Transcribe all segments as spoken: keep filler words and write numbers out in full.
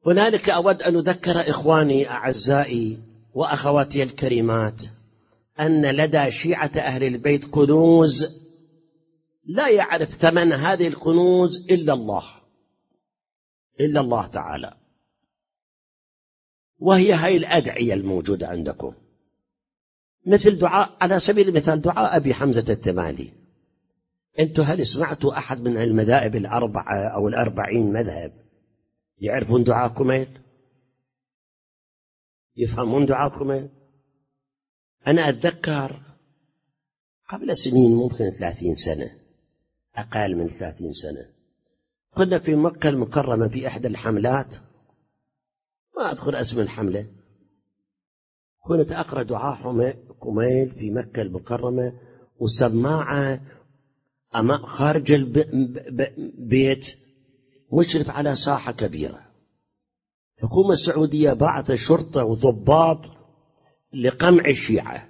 هنالك أود أن أذكر إخواني أعزائي وأخواتي الكريمات أن لدى شيعة أهل البيت كنوز لا يعرف ثمن هذه الكنوز إلا الله إلا الله تعالى، وهي هاي الأدعية الموجودة عندكم، مثل دعاء على سبيل المثال دعاء أبي حمزة التمالي. أنتم هل سمعتوا أحد من المذاهب الأربعة أو الأربعين مذهب يعرفون دعاء كميل؟ يفهمون دعاء كميل؟ أنا أتذكر قبل سنين، ممكن ثلاثين سنة، أقل من ثلاثين سنة، كنا في مكة المكرمة في إحدى الحملات، ما أذكر اسم الحملة، كنت أقرأ دعاء كميل في مكة المكرمة وسماعة أمام خارج البيت مشرف على ساحة كبيرة. الحكومة السعودية بعثت شرطة وضباط لقمع الشيعة،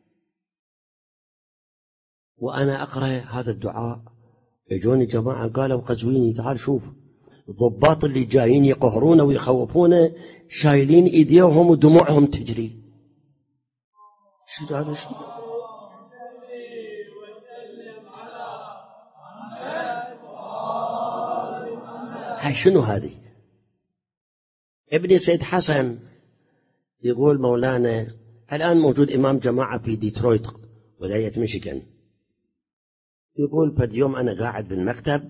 وأنا أقرأ هذا الدعاء يجوني جماعة قالوا قزويني تعال شوف الضباط اللي جايين يقهرون ويخوفون شايلين إيديهم ودموعهم تجري. شو هذا الشيء؟ هاي شنو هذه؟ ابن سيد حسن يقول مولانا الآن موجود إمام جماعة في ديترويت ولاية ميشيغان، يقول فد يوم أنا قاعد بالمكتب،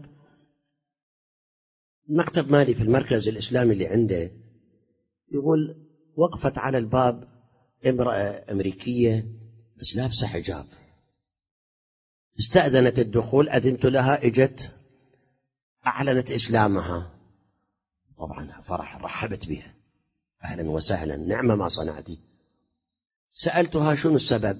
المكتب مالي في المركز الإسلامي اللي عنده، يقول وقفت على الباب امرأة أمريكية بس لابسة حجاب، استأذنت الدخول، أذنت لها، اجت أعلنت إسلامها، طبعا فرح، رحبت بها، أهلا وسهلا، نعمة ما صنعتي. سألتها شنو السبب؟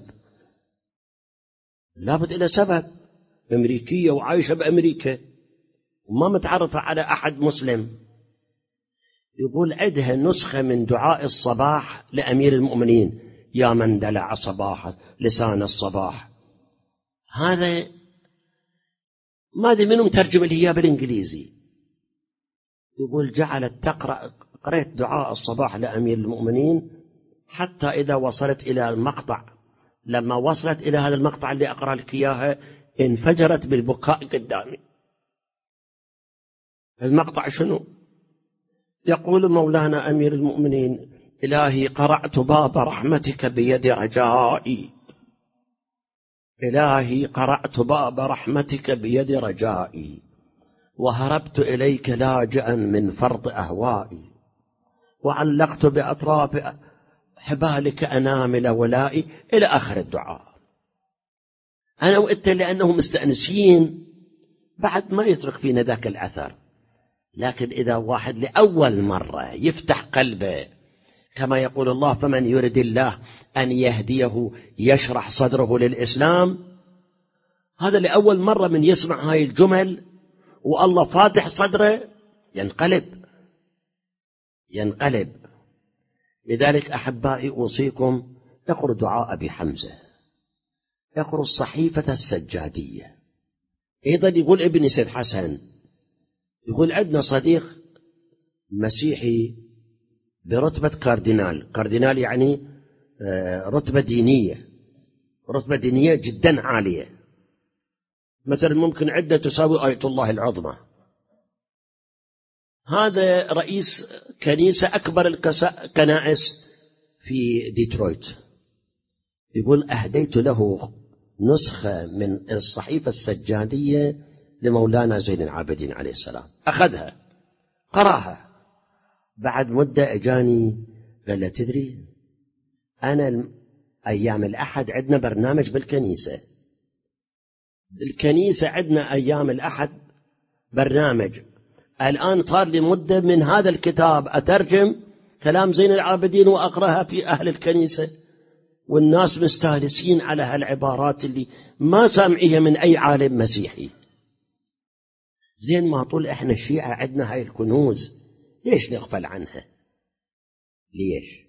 لابد إلى سبب، أمريكية وعايشة بأمريكا وما متعرفة على أحد مسلم. يقول عندها نسخة من دعاء الصباح لأمير المؤمنين، يا من دلع صباح لسان الصباح، هذا ما أدري منهم ترجم لي إياه بالإنجليزي. يقول جعلت تقرأ، قرأت دعاء الصباح لأمير المؤمنين حتى إذا وصلت إلى المقطع، لما وصلت إلى هذا المقطع اللي أقرأ لك إياها انفجرت بالبكاء قدامي. المقطع شنو؟ يقول مولانا أمير المؤمنين إلهي قرعت باب رحمتك بيد رجائي، إلهي قرعت باب رحمتك بيد رجائي، وهربت إليك لاجئا من فرط أهوائي، وعلقت بأطراف حبالك أنامل ولائي، إلى آخر الدعاء. أنا وإنت لأنهم مستأنسين بعد ما يترك فينا ذاك الأثر، لكن إذا واحد لأول مرة يفتح قلبه كما يقول الله فمن يرد الله أن يهديه يشرح صدره للإسلام، هذا لأول مرة من يسمع هاي الجمل والله فاتح صدره ينقلب ينقلب. لذلك أحبائي أوصيكم اقروا دعاء أبي حمزة، اقروا الصحيفة السجادية. أيضا يقول ابن سيد حسن، يقول عندنا صديق مسيحي برتبة كاردينال، كاردينال يعني رتبة دينية، رتبة دينية جدا عالية، مثلا ممكن عدة تساوي آية الله العظمى. هذا رئيس كنيسة أكبر الكنائس في ديترويت، يقول أهديت له نسخة من الصحيفة السجادية لمولانا زين العابدين عليه السلام، أخذها قرأها، بعد مدة أجاني قال له تدري أنا أيام الأحد عندنا برنامج بالكنيسة، الكنيسة عندنا أيام الأحد برنامج، الآن صار لي مدة من هذا الكتاب أترجم كلام زين العابدين وأقرأها في أهل الكنيسة، والناس مستهلسين على هالعبارات اللي ما سامعيها من أي عالم مسيحي. زين ما طول إحنا الشيعة عندنا هاي الكنوز، ليش نغفل عنها؟ ليش؟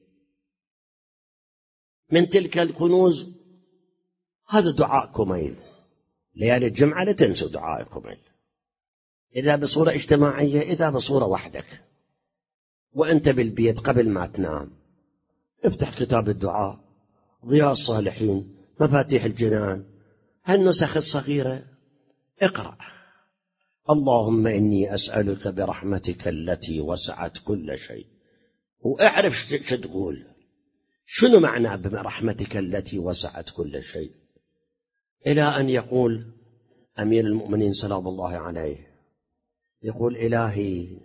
من تلك الكنوز هذا دعاء كميل، ليالي الجمعة لا تنسوا دعاء كميل، إذا بصورة اجتماعية إذا بصورة وحدك. وأنت بالبيت قبل ما تنام افتح كتاب الدعاء، ضياء الصالحين، مفاتيح الجنان، هالنسخ الصغيرة، اقرأ: اللهم إني أسألك برحمتك التي وسعت كل شيء. واعرف شو تقول، شنو معنى برحمتك التي وسعت كل شيء، إلى أن يقول أمير المؤمنين سلام الله عليه، يقول: إلهي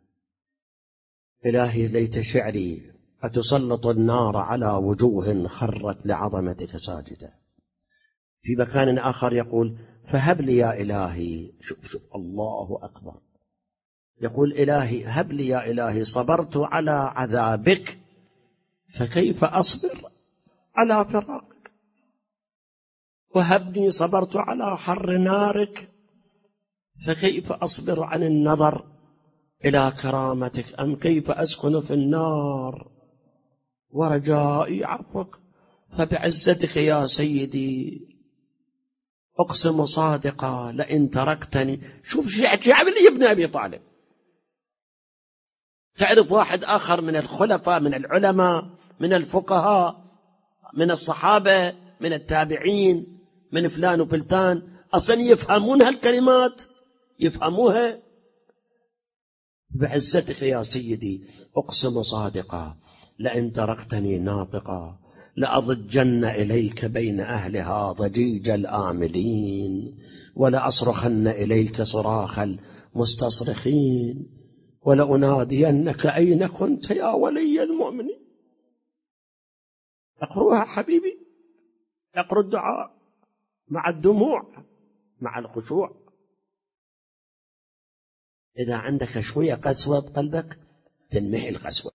إلهي ليت شعري أتسلط النار على وجوه خرت لعظمتك ساجدة. في مكان آخر يقول: فهب لي يا إلهي، شوف شوف الله أكبر، يقول: إلهي هب لي يا إلهي صبرت على عذابك فكيف أصبر على فراقك، وهبني صبرت على حر نارك فكيف أصبر عن النظر إلى كرامتك، أم كيف أسكن في النار ورجائي عفوك، فبعزتك يا سيدي أقسم صادقا لئن تركتني. شوف شعب لي ابن أبي طالب. تعرف واحد آخر من الخلفاء، من العلماء، من الفقهاء، من الصحابة، من التابعين، من فلان وفلتان، أصلا يفهمون هالكلمات، يفهموها: بعزتك يا سيدي أقسم صادقا لئن تركتني ناطقا لأضجن إليك بين أهلها ضجيج الآملين، ولأصرخن إليك صراخ المستصرخين، ولأنادينك أين كنت يا ولي المؤمنين. اقرأها حبيبي، اقرأ الدعاء مع الدموع، مع الخشوع. إذا عندك شوية قسوة بقلبك تنمحي القسوة.